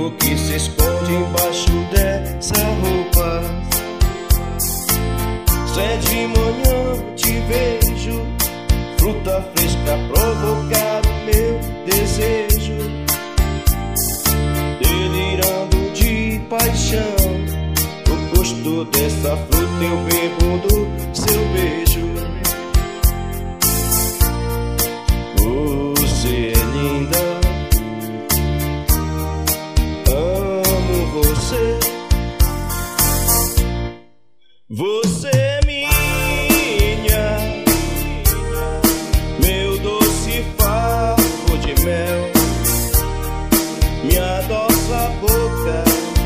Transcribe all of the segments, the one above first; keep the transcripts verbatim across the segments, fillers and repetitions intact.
o que se esconde embaixo dessa roupa. Se é de manhã te vejo, fruta fresca provocar o meu desejo, delirando de paixão. O gosto dessa fruta eu bebo do seu beijo. Você é linda, amo você. Você é minha, meu doce favo de mel, me adoça a boca,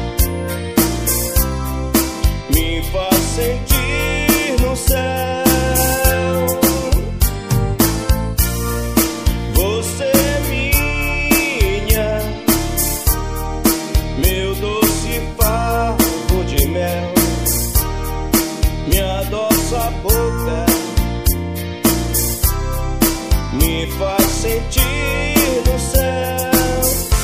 me faz sentir no céu. Você é minha, meu doce favo de mel, me adoça a boca, me faz sentir no céu.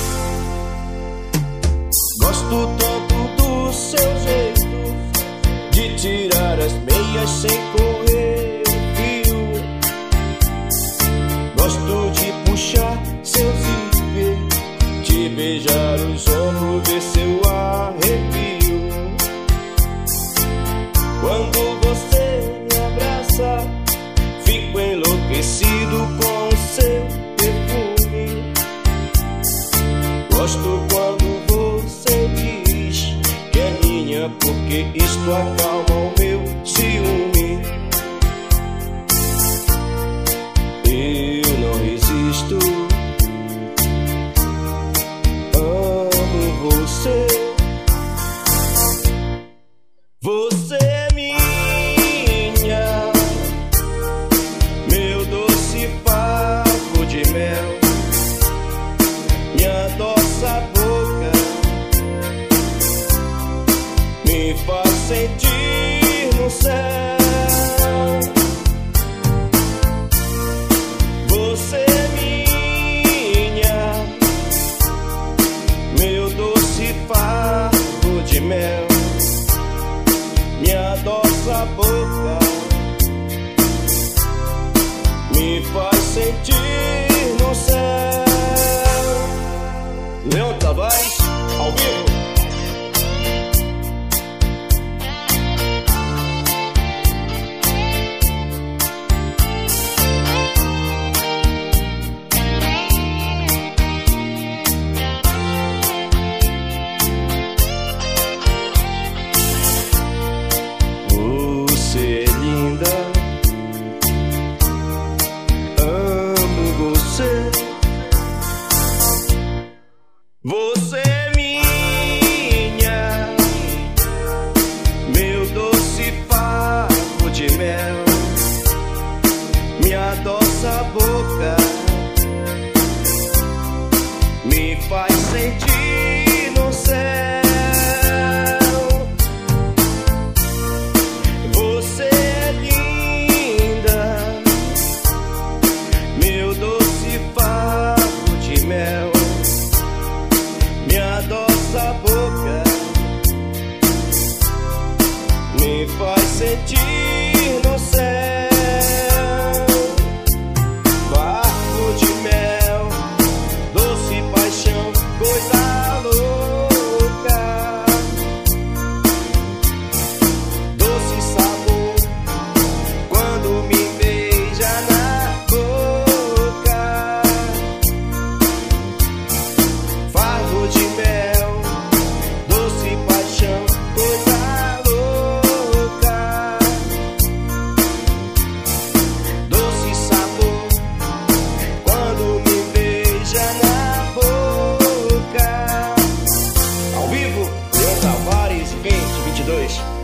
Gosto tanto do seu jeito de tirar as meias sem correr o fio. Gosto de puxar seu zíper, de beijar os ombros, ver seu arrepio. Quando você me abraça, fico enlouquecido com o seu perfume. Gosto quando você diz que é minha, porque isto acalma o meu ciúme. Eu não resisto, amo você. Você é minha, meu doce favo de mel, me adoça a boca, me faz sentir no céu. Você é minha, meu doce favo de mel, me adoça a boca, me faz sentir no céu. Leandro Tavares, ao vivo. Você é linda, amo você. Você é minha, meu doce favo de mel, me adoça a boca, me faz sentir no céu. Você é linda, meu doce favo de mel, me adoça a boca, me faz sentir no céu. Favo de mel, doce paixão, coisa louca, doce sabor quando me beija na boca. Favo de mel, doce paixão, coisa louca, doce sabor quando me beija na boca. Ao vivo, Leandro Tavares, vinte, vinte e dois.